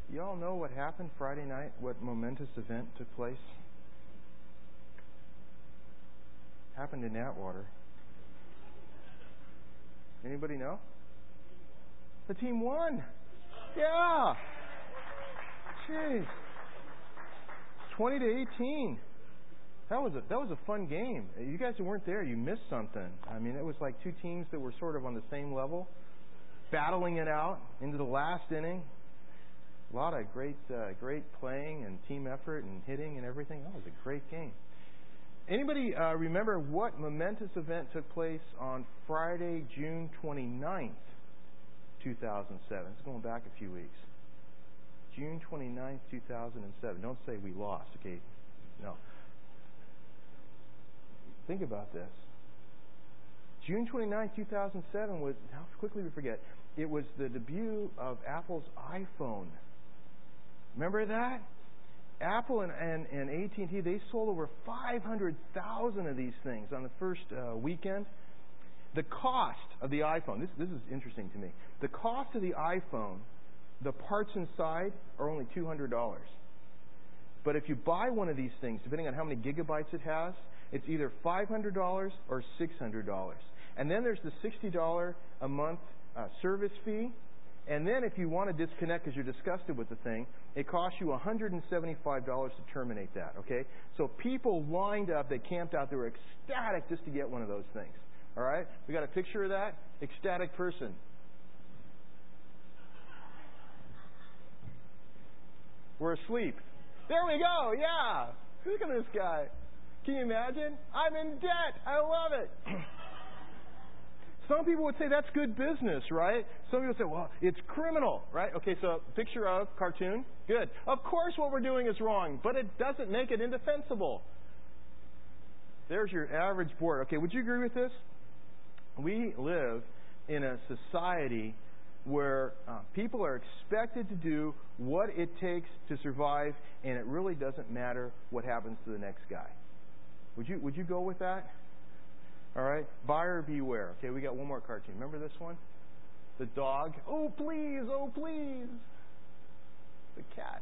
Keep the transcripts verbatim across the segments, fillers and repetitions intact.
You all know what happened Friday night? What momentous event took place? Happened in Atwater. Anybody know? The team won. Yeah. Jeez. twenty to eighteen. That was a that was a fun game. You guys who weren't there, you missed something. I mean, it was like two teams that were sort of on the same level, battling it out into the last inning. A lot of great, uh, great playing and team effort and hitting and everything. That was a great game. Anybody uh, remember what momentous event took place on Friday, June twenty-ninth, two thousand seven? It's going back a few weeks. June twenty-ninth, two thousand seven. Don't say we lost, okay? No. Think about this. June twenty-ninth, two thousand seven was, how quickly we forget, it was the debut of Apple's iPhone. Remember that? Apple and, and, and A T and T, they sold over five hundred thousand of these things on the first uh, weekend. The cost of the iPhone, this, this is interesting to me. The cost of the iPhone, the parts inside are only two hundred dollars. But if you buy one of these things, depending on how many gigabytes it has, it's either five hundred dollars or six hundred dollars. And then there's the sixty dollars a month uh, service fee. And then if you want to disconnect because you're disgusted with the thing, it costs you one hundred seventy-five dollars to terminate that. Okay? So people lined up, they camped out, they were ecstatic just to get one of those things. All right? We got a picture of that? Ecstatic person. We're asleep. There we go. Yeah. Look at this guy. Can you imagine? I'm in debt. I love it. Some people would say that's good business, right? Some people say, well, it's criminal, right? Okay, so picture of cartoon. Good. Of course what we're doing is wrong, but it doesn't make it indefensible. There's your average board. Okay, would you agree with this? We live in a society where uh, people are expected to do what it takes to survive, and it really doesn't matter what happens to the next guy. Would you would you go with that? All right? Buyer beware. Okay, we got one more cartoon. Remember this one? The dog. Oh, please. Oh, please. The cat.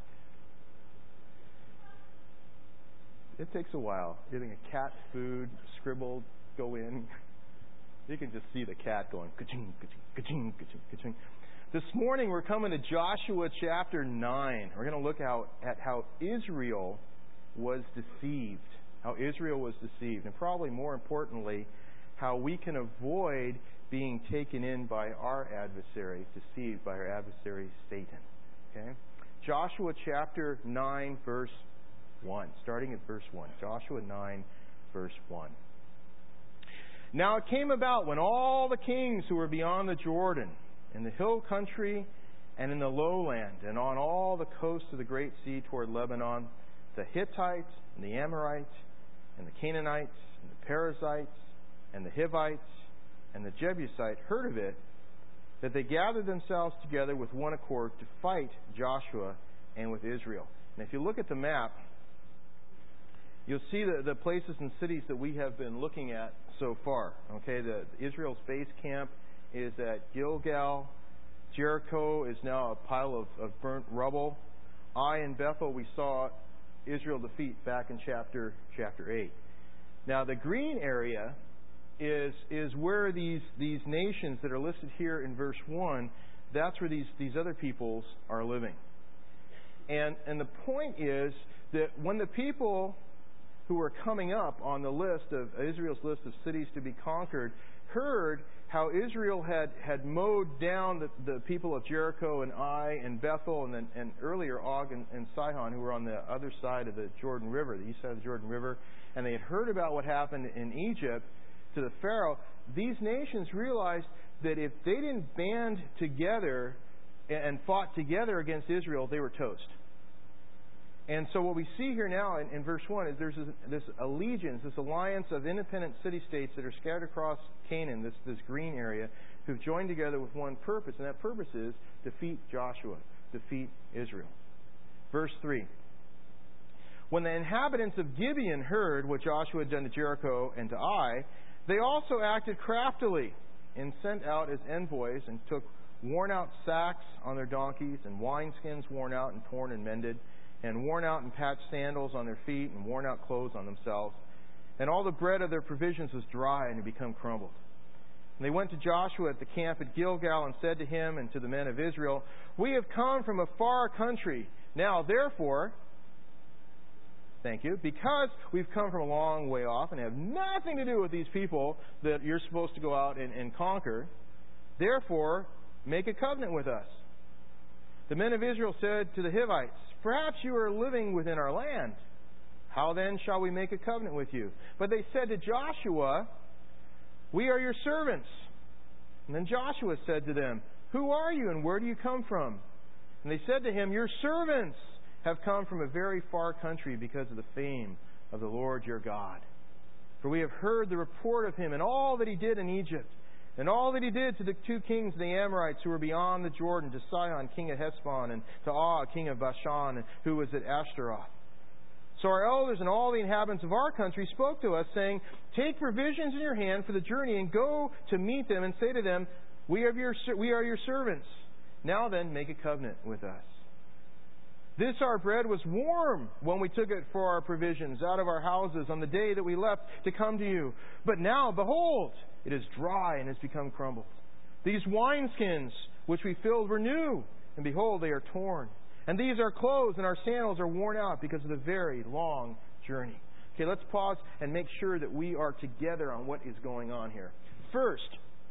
It takes a while. Getting a cat food, scribbled, go in. You can just see the cat going, ka-ching, ka-ching, ka-ching, ka-ching, ka-ching. This morning we're coming to Joshua chapter nine. We're going to look out at how Israel was deceived. How Israel was deceived. And probably more importantly, how we can avoid being taken in by our adversary, deceived by our adversary, Satan. Okay? Joshua chapter nine, verse one. Starting at verse one. Joshua nine, verse one. Now it came about when all the kings who were beyond the Jordan, in the hill country and in the lowland, and on all the coasts of the great sea toward Lebanon, the Hittites and the Amorites and the Canaanites and the Perizzites and the Hivites and the Jebusites heard of it, that they gathered themselves together with one accord to fight Joshua and with Israel. And if you look at the map, you'll see the, the places and cities that we have been looking at so far. Okay, the Israel's base camp is at Gilgal. Jericho is now a pile of, of burnt rubble. Ai and Bethel we saw Israel defeat back in chapter chapter eight. Now the green area is is where these these nations that are listed here in verse one, that's where these, these other peoples are living. And and the point is that when the people who were coming up on the list of Israel's list of cities to be conquered heard how Israel had, had mowed down the, the people of Jericho and Ai and Bethel and then and earlier Og and, and Sihon, who were on the other side of the Jordan River, the east side of the Jordan River, and they had heard about what happened in Egypt to the Pharaoh. These nations realized that if they didn't band together and fought together against Israel, they were toast. And so what we see here now in, in verse one is there's this, this allegiance, this alliance of independent city-states that are scattered across Canaan, this, this green area, who've joined together with one purpose, and that purpose is defeat Joshua, defeat Israel. Verse three. When the inhabitants of Gibeon heard what Joshua had done to Jericho and to Ai, they also acted craftily and sent out as envoys and took worn out sacks on their donkeys, and wineskins worn out and torn and mended, and worn out and patched sandals on their feet, and worn out clothes on themselves. And all the bread of their provisions was dry and had become crumbled. And they went to Joshua at the camp at Gilgal and said to him and to the men of Israel, "We have come from a far country. Now, therefore," thank you, "because we've come from a long way off and have nothing to do with these people that you're supposed to go out and, and conquer, therefore, make a covenant with us." The men of Israel said to the Hivites, "Perhaps you are living within our land. How then shall we make a covenant with you?" But they said to Joshua, "We are your servants." And then Joshua said to them, "Who are you and where do you come from?" And they said to him, "Your servants have come from a very far country because of the fame of the Lord your God. For we have heard the report of him and all that he did in Egypt, and all that he did to the two kings of the Amorites who were beyond the Jordan, to Sihon, king of Heshbon, and to Og, king of Bashan, who was at Ashtaroth. So our elders and all the inhabitants of our country spoke to us, saying, 'Take provisions in your hand for the journey and go to meet them and say to them, we are your, we are your servants. Now then, make a covenant with us.' This our bread was warm when we took it for our provisions out of our houses on the day that we left to come to you. But now, behold, it is dry and has become crumbled. These wineskins which we filled were new, and behold, they are torn. And these our clothes and our sandals are worn out because of the very long journey." Okay, let's pause and make sure that we are together on what is going on here. First,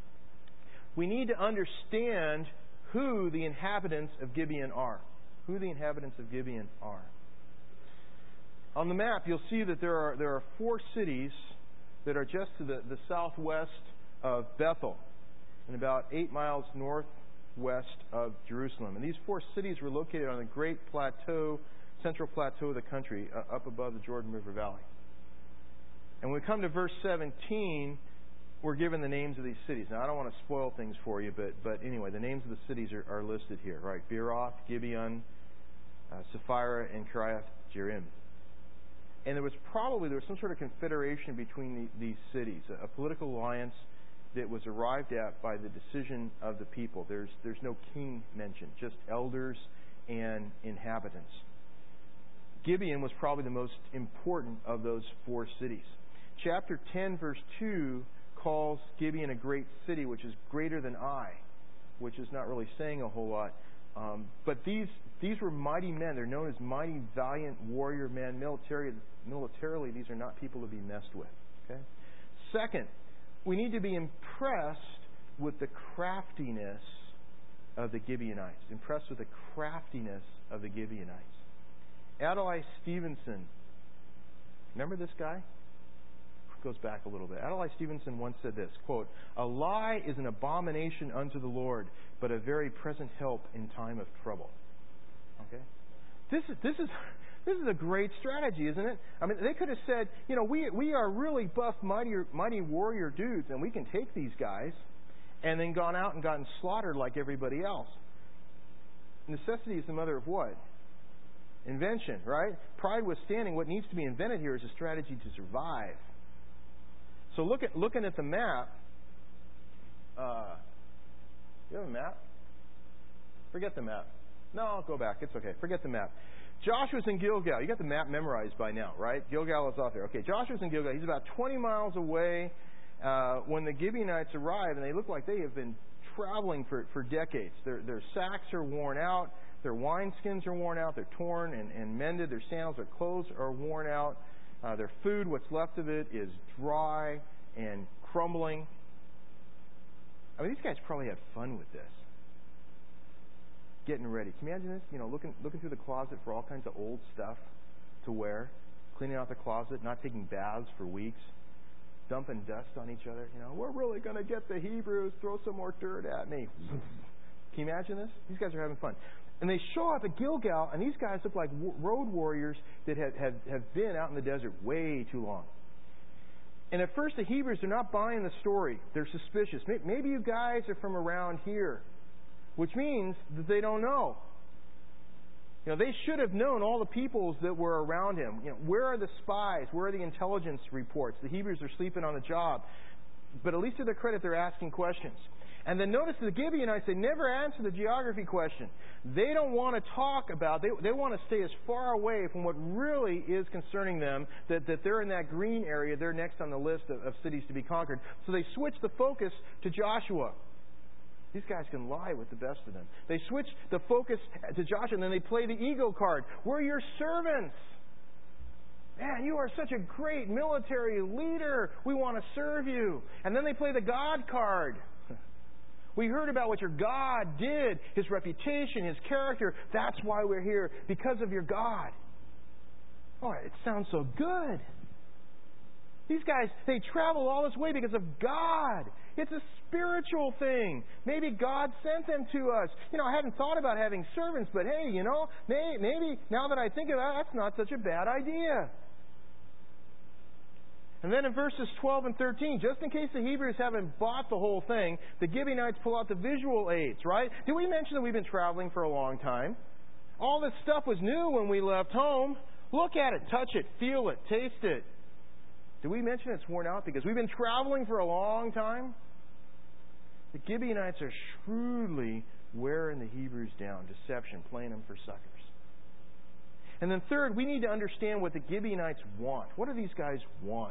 we need to understand who the inhabitants of Gibeon are. Who the inhabitants of Gibeon are. On the map, you'll see that there are there are four cities that are just to the, the southwest of Bethel, and about eight miles northwest of Jerusalem. And these four cities were located on the great plateau, central plateau of the country, uh, up above the Jordan River Valley. And when we come to verse seventeen, we're given the names of these cities. Now, I don't want to spoil things for you, but but anyway, the names of the cities are, are listed here, right? Beeroth, Gibeon, uh, Sapphira, and Kiriath Jearim. And there was probably there was some sort of confederation between the, these cities, a, a political alliance that was arrived at by the decision of the people. There's there's no king mentioned, just elders and inhabitants. Gibeon was probably the most important of those four cities. Chapter ten, verse two, calls Gibeon a great city, which is greater than Ai, which is not really saying a whole lot. Um, but these these were mighty men. They're known as mighty, valiant warrior men. Military, militarily, these are not people to be messed with. Okay. Second, we need to be impressed with the craftiness of the Gibeonites. Impressed with the craftiness of the Gibeonites. Adlai Stevenson. Remember this guy? Goes back a little bit. Adlai Stevenson once said this, quote, "A lie is an abomination unto the Lord, but a very present help in time of trouble." Okay? This is this is this is a great strategy, isn't it? I mean, they could have said, you know, we we are really buff, mighty mighty warrior dudes, and we can take these guys, and then gone out and gotten slaughtered like everybody else. Necessity is the mother of what? Invention, right? Pride withstanding, what needs to be invented here is a strategy to survive. So look at looking at the map. Uh, you have a map? Forget the map. No, I'll go back. It's okay. Forget the map. Joshua's in Gilgal. You got the map memorized by now, right? Gilgal is off there. Okay, Joshua's in Gilgal. He's about twenty miles away uh, when the Gibeonites arrive, and they look like they have been traveling for, for decades. Their, their sacks are worn out. Their wineskins are worn out. They're torn and, and mended. Their sandals, their clothes are worn out. Uh, their food, what's left of it, is dry and crumbling. I mean, these guys probably had fun with this. Getting ready. Can you imagine this? You know, looking looking through the closet for all kinds of old stuff to wear, cleaning out the closet, not taking baths for weeks, dumping dust on each other. You know, we're really going to get the Hebrews. Throw some more dirt at me. Can you imagine this? These guys are having fun. And they show up at Gilgal, and these guys look like road warriors that have, have, have been out in the desert way too long. And at first, the Hebrews are not buying the story. They're suspicious. Maybe you guys are from around here, which means that they don't know. You know, they should have known all the peoples that were around him. You know, where are the spies? Where are the intelligence reports? The Hebrews are sleeping on the job. But at least to their credit, they're asking questions. And then notice the Gibeonites, they never answer the geography question. They don't want to talk about, they, they want to stay as far away from what really is concerning them, that, that they're in that green area, they're next on the list of, of cities to be conquered. So they switch the focus to Joshua. These guys can lie with the best of them. They switch the focus to Joshua, and then they play the ego card. We're your servants. Man, you are such a great military leader. We want to serve you. And then they play the God card. We heard about what your God did, His reputation, His character. That's why we're here, because of your God. Oh, it sounds so good. These guys, they travel all this way because of God. It's a spiritual thing. Maybe God sent them to us. You know, I hadn't thought about having servants, but hey, you know, may, maybe now that I think of that, that's not such a bad idea. And then in verses twelve and thirteen, just in case the Hebrews haven't bought the whole thing, the Gibeonites pull out the visual aids, right? Did we mention that we've been traveling for a long time? All this stuff was new when we left home. Look at it, touch it, feel it, taste it. Did we mention it's worn out because we've been traveling for a long time? The Gibeonites are shrewdly wearing the Hebrews down. Deception, playing them for suckers. And then third, we need to understand what the Gibeonites want. What do these guys want?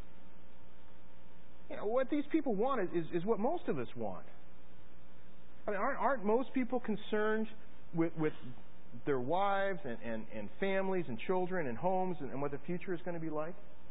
You know, what these people want is, is, is what most of us want. I mean, aren't, aren't most people concerned with, with their wives and, and, and families and children and homes and, and what the future is going to be like?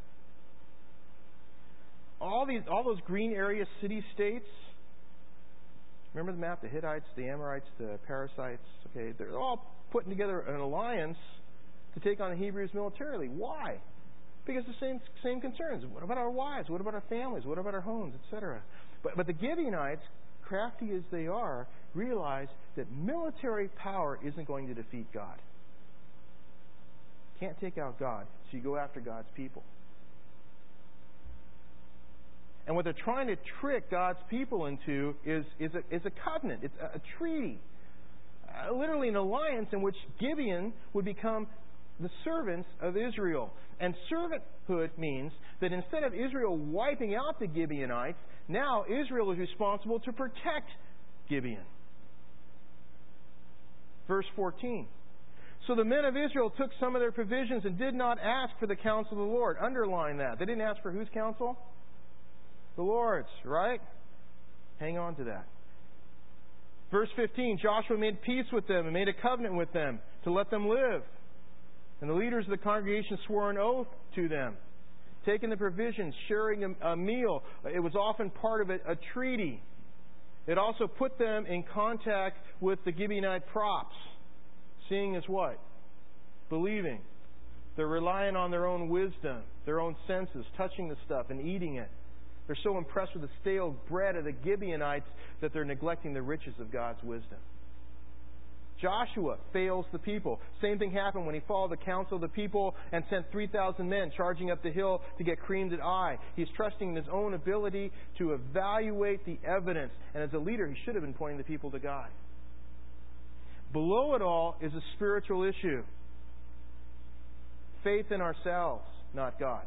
All these, all those green area city-states, remember the map? The Hittites, the Amorites, the Perizzites. Okay, they're all putting together an alliance to take on the Hebrews militarily. Why? Because the same same concerns. What about our wives? What about our families? What about our homes, et cetera? But but the Gibeonites, crafty as they are, realize that military power isn't going to defeat God. Can't take out God, so you go after God's people. And what they're trying to trick God's people into is, is, a, is a covenant. It's a, a treaty. Uh, literally an alliance in which Gibeon would become the servants of Israel. And servanthood means that instead of Israel wiping out the Gibeonites, now Israel is responsible to protect Gibeon. Verse fourteen. So the men of Israel took some of their provisions and did not ask for the counsel of the Lord. Underline that. They didn't ask for whose counsel? The Lord's, right? Hang on to that. Verse fifteen, Joshua made peace with them and made a covenant with them to let them live. And the leaders of the congregation swore an oath to them, taking the provisions, sharing a, a meal. It was often part of a, a treaty. It also put them in contact with the Gibeonite props. Seeing as what? Believing. They're relying on their own wisdom, their own senses, touching the stuff and eating it. They're so impressed with the stale bread of the Gibeonites that they're neglecting the riches of God's wisdom. Joshua fails the people. Same thing happened when he followed the counsel of the people and sent three thousand men charging up the hill to get creamed at Ai. He's trusting in his own ability to evaluate the evidence. And as a leader, he should have been pointing the people to God. Below it all is a spiritual issue. Faith in ourselves, not God.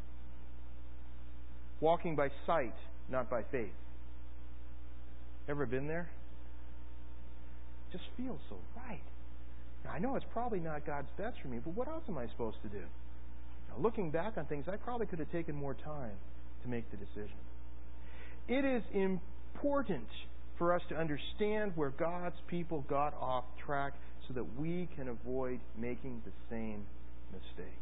Walking by sight, not by faith. Ever been there? It just feels so right. Now, I know it's probably not God's best for me, but what else am I supposed to do? Now, looking back on things, I probably could have taken more time to make the decision. It is important for us to understand where God's people got off track so that we can avoid making the same mistake.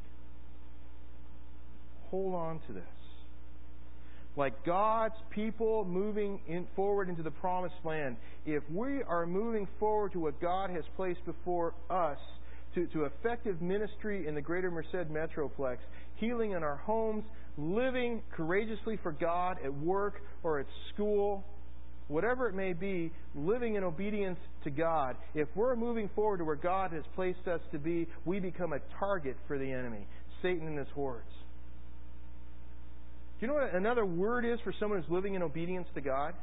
Hold on to this. Like God's people moving in forward into the promised land, if we are moving forward to what God has placed before us, to, to effective ministry in the greater Merced Metroplex, healing in our homes, living courageously for God at work or at school, whatever it may be, living in obedience to God, if we're moving forward to where God has placed us to be, we become a target for the enemy, Satan and his hordes. Do you know what another word is for someone who's living in obedience to God?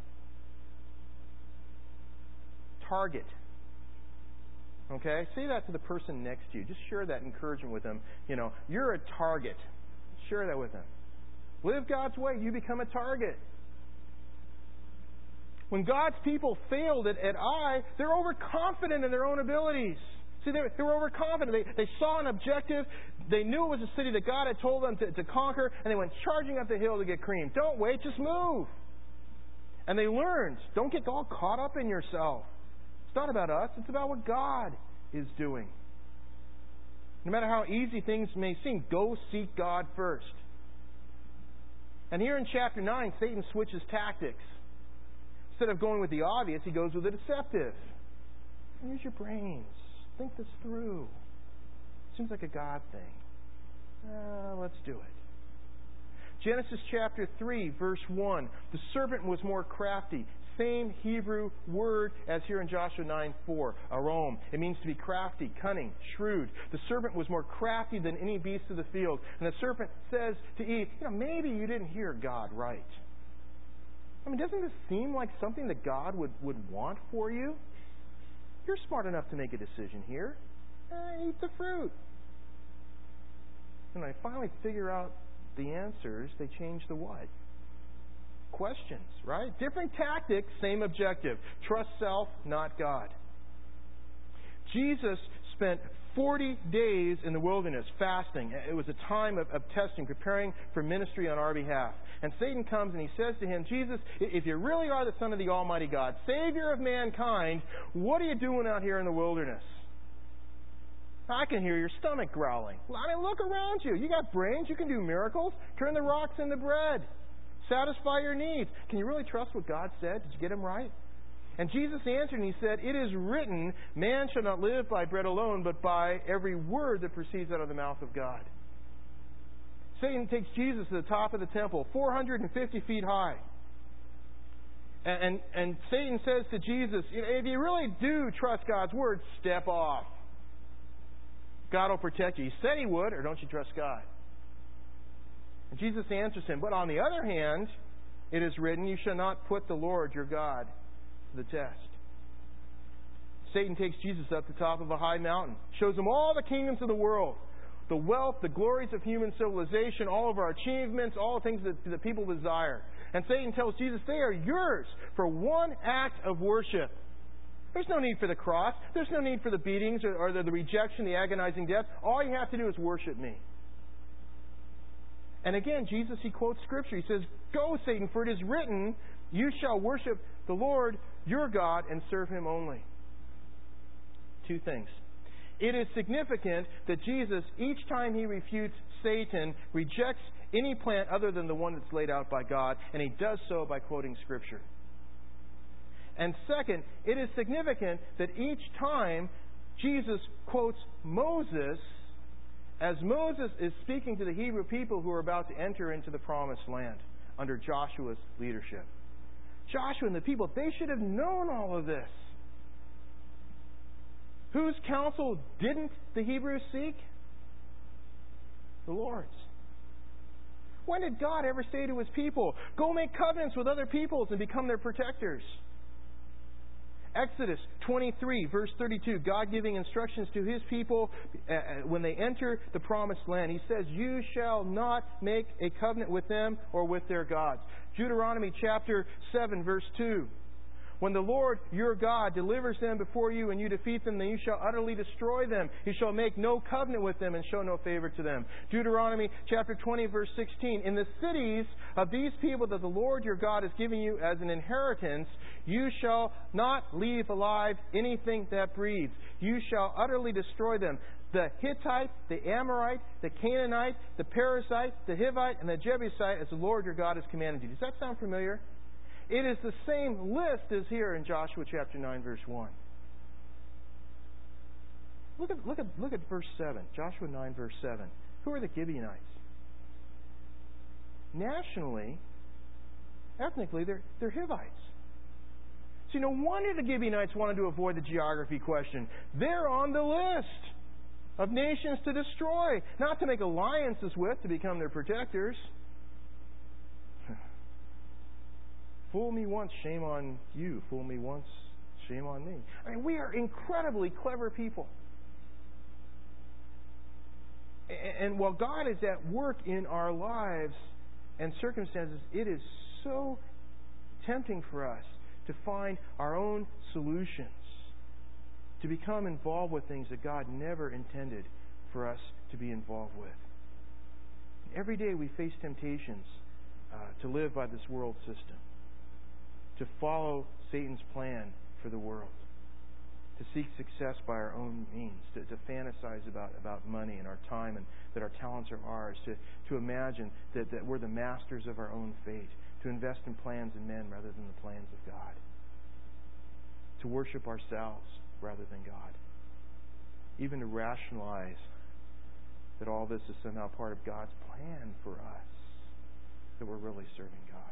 Target. Okay? Say that to the person next to you. Just share that encouragement with them. You know, you're a target. Share that with them. Live God's way. You become a target. When God's people failed at, at Ai, they're overconfident in their own abilities. See, they, they were overconfident. They, they saw an objective. They knew it was a city that God had told them to, to conquer, and they went charging up the hill to get cream. Don't wait, just move. And they learned, don't get all caught up in yourself. It's not about us. It's about what God is doing. No matter how easy things may seem, go seek God first. And here in chapter nine, Satan switches tactics. Instead of going with the obvious, he goes with the deceptive. Use your brains. Think this through. Seems like a God thing. Uh, let's do it. Genesis chapter three, verse one. The serpent was more crafty. Same Hebrew word as here in Joshua nine four. Arom. It means to be crafty, cunning, shrewd. The serpent was more crafty than any beast of the field. And the serpent says to Eve, you know, maybe you didn't hear God right. I mean, doesn't this seem like something that God would, would want for you? You're smart enough to make a decision here. Eh, eat the fruit. And when I finally figure out the answers, they change the what? Questions, right? Different tactics, same objective. Trust self, not God. Jesus spent forty days in the wilderness fasting. It was a time of, of testing, preparing for ministry on our behalf. And Satan comes and he says to him, Jesus, if you really are the Son of the Almighty God, Savior of mankind, what are you doing out here in the wilderness? I can hear your stomach growling. I mean, look around you. You got brains. You can do miracles. Turn the rocks into bread. Satisfy your needs. Can you really trust what God said? Did you get him right? And Jesus answered and he said, it is written, man shall not live by bread alone, but by every word that proceeds out of the mouth of God. Satan takes Jesus to the top of the temple, four hundred fifty feet high. And, and, and Satan says to Jesus, if you really do trust God's word, step off. God will protect you. He said he would, or don't you trust God? And Jesus answers him, but on the other hand, it is written, you shall not put the Lord your God to the test. Satan takes Jesus up the top of a high mountain, shows him all the kingdoms of the world, the wealth, the glories of human civilization, all of our achievements, all the things that, that people desire. And Satan tells Jesus, they are yours for one act of worship. There's no need for the cross. There's no need for the beatings or, or the, the rejection, the agonizing death. All you have to do is worship me. And again, Jesus, he quotes Scripture. He says, go, Satan, for it is written, you shall worship the Lord your God and serve him only. Two things. It is significant that Jesus, each time he refutes Satan, rejects any plan other than the one that's laid out by God, and he does so by quoting Scripture. And second, it is significant that each time Jesus quotes Moses, as Moses is speaking to the Hebrew people who are about to enter into the promised land under Joshua's leadership. Joshua and the people, they should have known all of this. Whose counsel didn't the Hebrews seek? The Lord's. When did God ever say to his people, go make covenants with other peoples and become their protectors? Exodus twenty-three, verse thirty-two, God giving instructions to his people uh, when they enter the promised land. He says, you shall not make a covenant with them or with their gods. Deuteronomy chapter seven, verse two. When the Lord your God delivers them before you and you defeat them, then you shall utterly destroy them. You shall make no covenant with them and show no favor to them. Deuteronomy chapter twenty, verse sixteen. In the cities of these people that the Lord your God is giving you as an inheritance, you shall not leave alive anything that breathes. You shall utterly destroy them. The Hittite, the Amorite, the Canaanite, the Perizzite, the Hivite, and the Jebusite, as the Lord your God has commanded you. Does that sound familiar? It is the same list as here in Joshua chapter nine, verse one. Look at, look at, look at verse seven. Joshua nine, verse seven. Who are the Gibeonites? Nationally, ethnically, they're, they're Hivites. See, no wonder the Gibeonites wanted to avoid the geography question. They're on the list of nations to destroy, not to make alliances with to become their protectors. Fool me once, shame on you. Fool me once, shame on me. I mean, we are incredibly clever people. And while God is at work in our lives and circumstances, it is so tempting for us to find our own solutions, to become involved with things that God never intended for us to be involved with. Every day we face temptations uh, to live by this world system, to follow Satan's plan for the world, to seek success by our own means, to, to fantasize about, about money and our time and that our talents are ours, to, to imagine that, that we're the masters of our own fate, to invest in plans and men rather than the plans of God, to worship ourselves rather than God, even to rationalize that all this is somehow part of God's plan for us, that we're really serving God.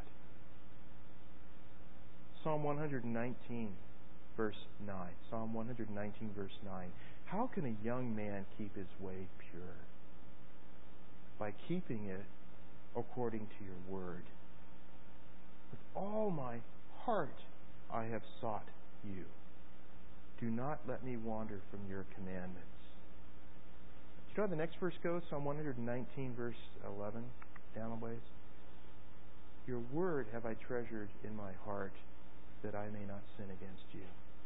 Psalm one nineteen, verse nine. Psalm one nineteen, verse nine. How can a young man keep his way pure? By keeping it according to your word. With all my heart I have sought you. Do not let me wander from your commandments. Do you know how the next verse goes? Psalm one nineteen, verse eleven, down a ways. Your word have I treasured in my heart, that I may not sin against you.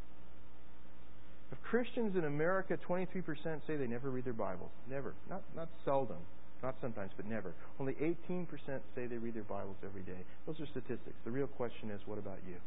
Of Christians in America, twenty-three percent say they never read their Bibles. Never. Not not seldom. Not sometimes, but never. Only eighteen percent say they read their Bibles every day. Those are statistics. The real question is, what about you?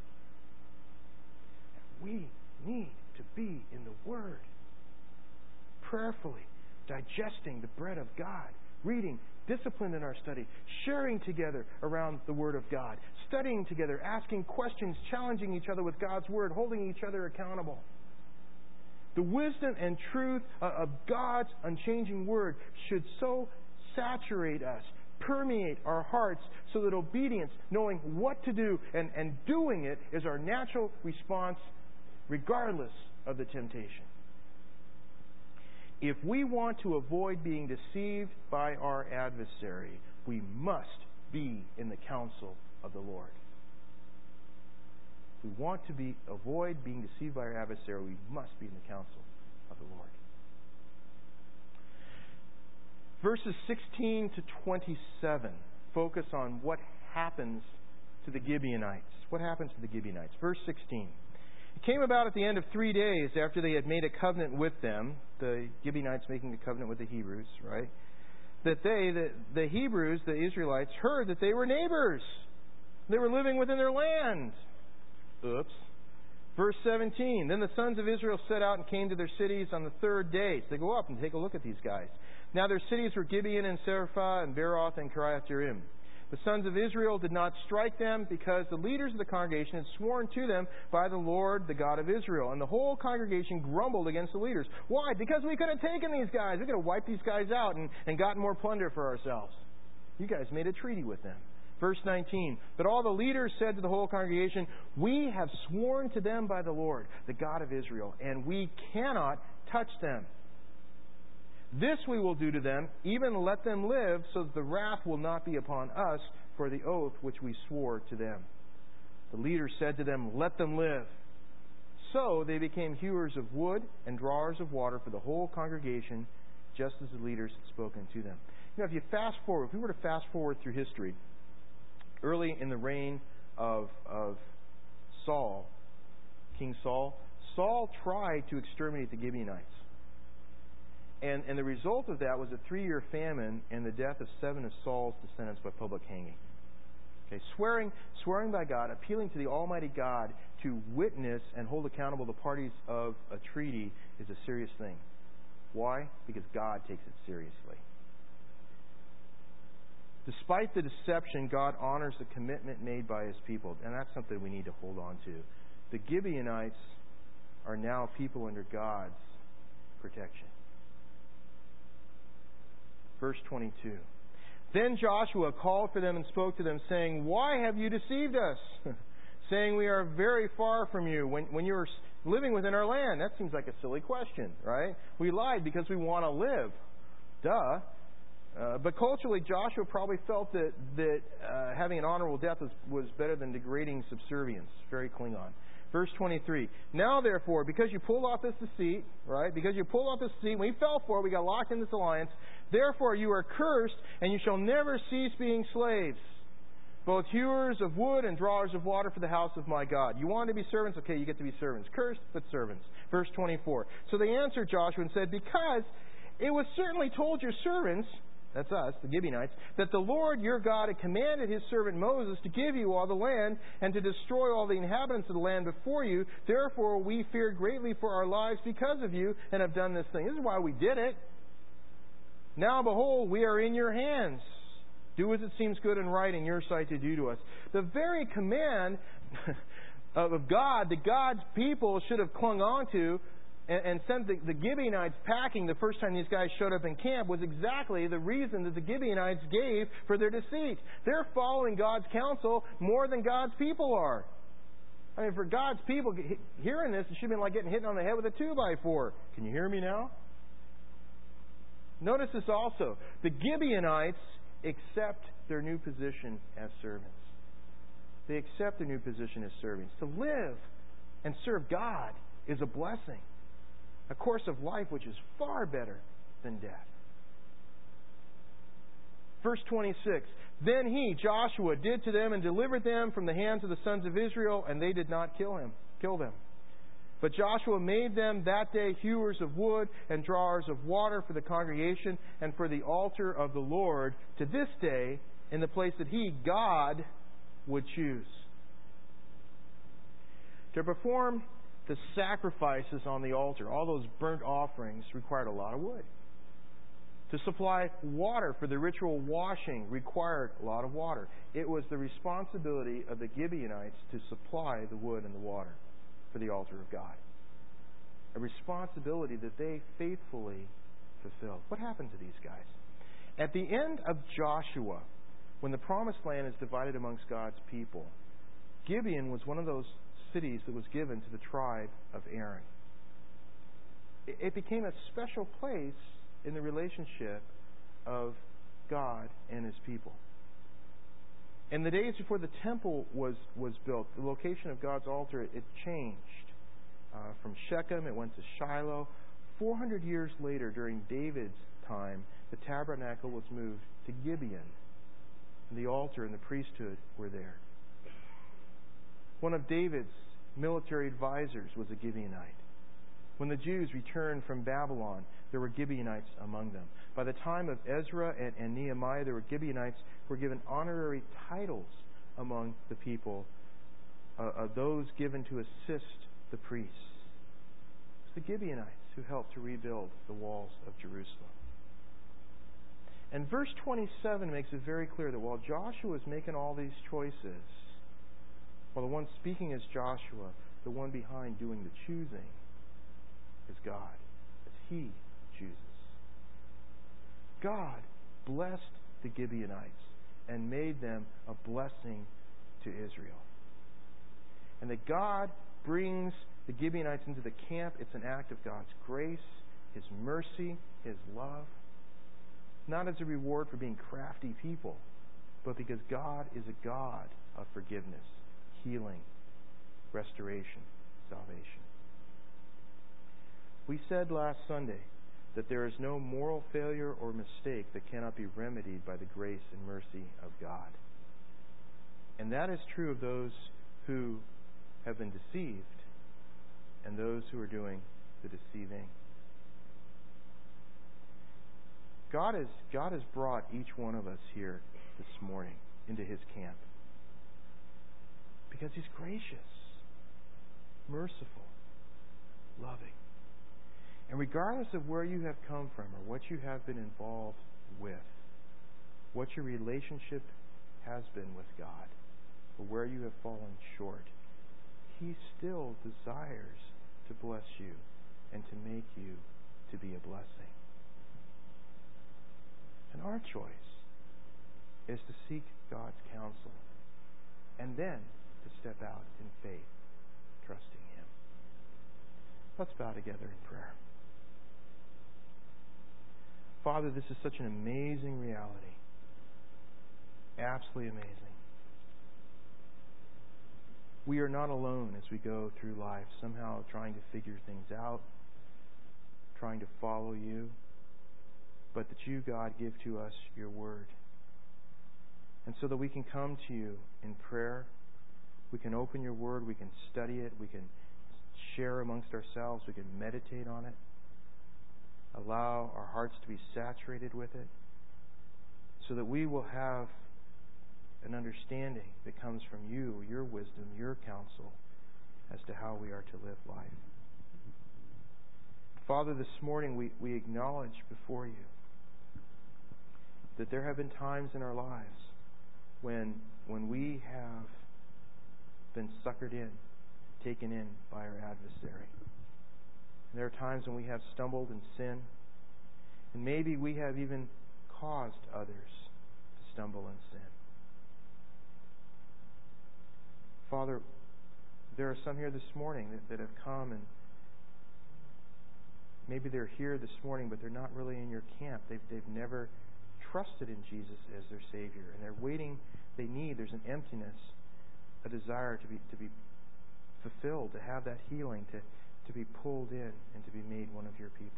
We need to be in the Word, prayerfully, digesting the bread of God, reading, disciplined in our study, sharing together around the Word of God, studying together, asking questions, challenging each other with God's Word, holding each other accountable. The wisdom and truth of God's unchanging Word should so saturate us, permeate our hearts, so that obedience, knowing what to do and, and doing it, is our natural response regardless of the temptation. If we want to avoid being deceived by our adversary, we must be in the counsel of the Lord. If we want to be avoid being deceived by our adversary, we must be in the counsel of the Lord. Verses sixteen to twenty-seven focus on what happens to the Gibeonites. What happens to the Gibeonites? Verse sixteen. It came about at the end of three days after they had made a covenant with them, the Gibeonites making a covenant with the Hebrews, right? That they, the, the Hebrews, the Israelites, heard that they were neighbors. They were living within their land. Oops. Verse seventeen. Then the sons of Israel set out and came to their cities on the third day. So they go up and take a look at these guys. Now their cities were Gibeon and Seraphah and Beeroth and Kiriath-Jearim. The sons of Israel did not strike them because the leaders of the congregation had sworn to them by the Lord, the God of Israel. And the whole congregation grumbled against the leaders. Why? Because we could have taken these guys. We could have wiped these guys out and, and gotten more plunder for ourselves. You guys made a treaty with them. Verse nineteen. But all the leaders said to the whole congregation, we have sworn to them by the Lord, the God of Israel, and we cannot touch them. This we will do to them, even let them live, so that the wrath will not be upon us for the oath which we swore to them. The leaders said to them, let them live. So they became hewers of wood and drawers of water for the whole congregation, just as the leaders had spoken to them. You know, if you fast forward, if we were to fast forward through history, early in the reign of, of Saul, King Saul, Saul tried to exterminate the Gibeonites. And, and the result of that was a three-year famine and the death of seven of Saul's descendants by public hanging. Okay, swearing, swearing by God, appealing to the Almighty God to witness and hold accountable the parties of a treaty is a serious thing. Why? Because God takes it seriously. Despite the deception, God honors the commitment made by His people, and that's something we need to hold on to. The Gibeonites are now people under God's protection. Verse twenty-two. Then Joshua called for them and spoke to them, saying, why have you deceived us? saying, we are very far from you when, when you are living within our land. That seems like a silly question, right? We lied because we want to live. Duh. Uh, but culturally, Joshua probably felt that, that uh, having an honorable death was, was better than degrading subservience. Very Klingon. Verse twenty-three. Now, therefore, because you pulled off this deceit, right? Because you pulled off this deceit, we fell for it, we got locked in this alliance. Therefore, you are cursed, and you shall never cease being slaves. both hewers of wood and drawers of water for the house of my God. You want to be servants? Okay, you get to be servants. Cursed, but servants. Verse twenty-four. So they answered Joshua and said, because it was certainly told your servants, that's us, the Gibeonites, that the Lord your God had commanded His servant Moses to give you all the land and to destroy all the inhabitants of the land before you. Therefore we feared greatly for our lives because of you and have done this thing. This is why we did it. Now behold, we are in your hands. Do as it seems good and right in your sight to do to us. The very command of God that God's people should have clung on to and, and sent the, the Gibeonites packing the first time these guys showed up in camp was exactly the reason that the Gibeonites gave for their deceit. They're following God's counsel more than God's people are. I mean, for God's people, hearing this, it should have been like getting hit on the head with a two by four. Can you hear me now? Notice this also. The Gibeonites accept their new position as servants. They accept their new position as servants. To live and serve God is a blessing. A course of life which is far better than death. Verse twenty-six. Then he, Joshua, did to them and delivered them from the hands of the sons of Israel, and they did not kill him, kill them. But Joshua made them that day hewers of wood and drawers of water for the congregation and for the altar of the Lord to this day in the place that He, God, would choose. To perform the sacrifices on the altar, all those burnt offerings, required a lot of wood. To supply water for the ritual washing required a lot of water. It was the responsibility of the Gibeonites to supply the wood and the water for the altar of God. A responsibility that they faithfully fulfilled. What happened to these guys? At the end of Joshua, when the promised land is divided amongst God's people, Gibeon was one of those cities that was given to the tribe of Aaron. It became a special place in the relationship of God and His people. In the days before the temple was, was built, the location of God's altar, it changed. Uh, from Shechem, it went to Shiloh. four hundred years later, during David's time, the tabernacle was moved to Gibeon. And the altar and the priesthood were there. One of David's military advisors was a Gibeonite. When the Jews returned from Babylon, there were Gibeonites among them. By the time of Ezra and, and Nehemiah, there were Gibeonites who were given honorary titles among the people, uh, uh, those given to assist the priests. It's the Gibeonites who helped to rebuild the walls of Jerusalem. And verse twenty-seven makes it very clear that while Joshua is making all these choices, while the one speaking is Joshua, the one behind doing the choosing is God. It's He chooses. God blessed the Gibeonites and made them a blessing to Israel. And that God brings the Gibeonites into the camp, it's an act of God's grace, His mercy, His love. Not as a reward for being crafty people, but because God is a God of forgiveness, healing, restoration, salvation. We said last Sunday that there is no moral failure or mistake that cannot be remedied by the grace and mercy of God. And that is true of those who have been deceived and those who are doing the deceiving. God has, God has brought each one of us here this morning into His camp because He's gracious, merciful, loving. And regardless of where you have come from or what you have been involved with, what your relationship has been with God, or where you have fallen short, He still desires to bless you and to make you to be a blessing. And our choice is to seek God's counsel and then to step out in faith, trusting Him. Let's bow together in prayer. Father, this is such an amazing reality. Absolutely amazing. We are not alone as we go through life, somehow trying to figure things out, trying to follow You, but that You, God, give to us Your Word. And so that we can come to you in prayer, we can open your word, we can study it, we can share amongst ourselves, we can meditate on it, allow our hearts to be saturated with it, so that we will have an understanding that comes from you, your wisdom, your counsel, as to how we are to live life. Father, this morning we, we acknowledge before you that there have been times in our lives when when we have been suckered in, taken in by our adversary. And there are times when we have stumbled in sin, and maybe we have even caused others to stumble in sin. Father, there are some here this morning that, that have come, and maybe they're here this morning, but they're not really in your camp. They've, they've never trusted in Jesus as their Savior, and they're waiting. They need, there's an emptiness, a desire to be to be fulfilled, to have that healing, to, to be pulled in and to be made one of your people.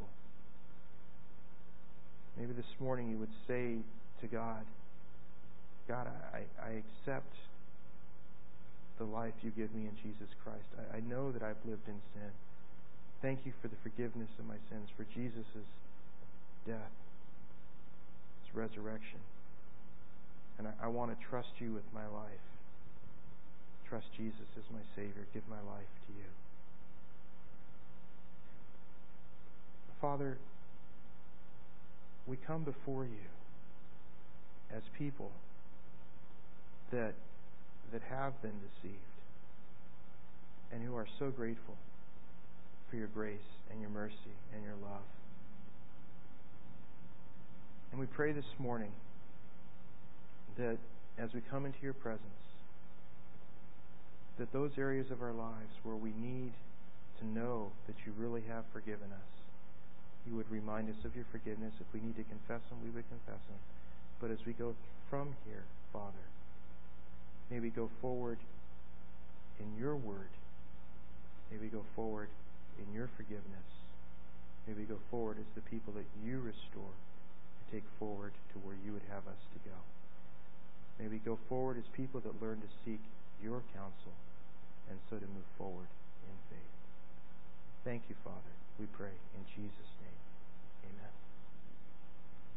Maybe this morning you would say to God, God, I, I accept the life you give me in Jesus Christ. I, I know that I've lived in sin. Thank you for the forgiveness of my sins, for Jesus' death, His resurrection. And I, I want to trust you with my life. Trust Jesus as my Savior. Give my life to you. Father, we come before you as people that that have been deceived and who are so grateful for your grace and your mercy and your love. And we pray this morning that as we come into your presence, that those areas of our lives where we need to know that you really have forgiven us, you would remind us of your forgiveness. If we need to confess them, we would confess them. But as we go from here, Father, may we go forward in your word. May we go forward in your forgiveness. May we go forward as the people that you restore and take forward to where you would have us to go. May we go forward as people that learn to seek your counsel and so to move forward in faith. Thank you, Father. We pray in Jesus' name. Amen.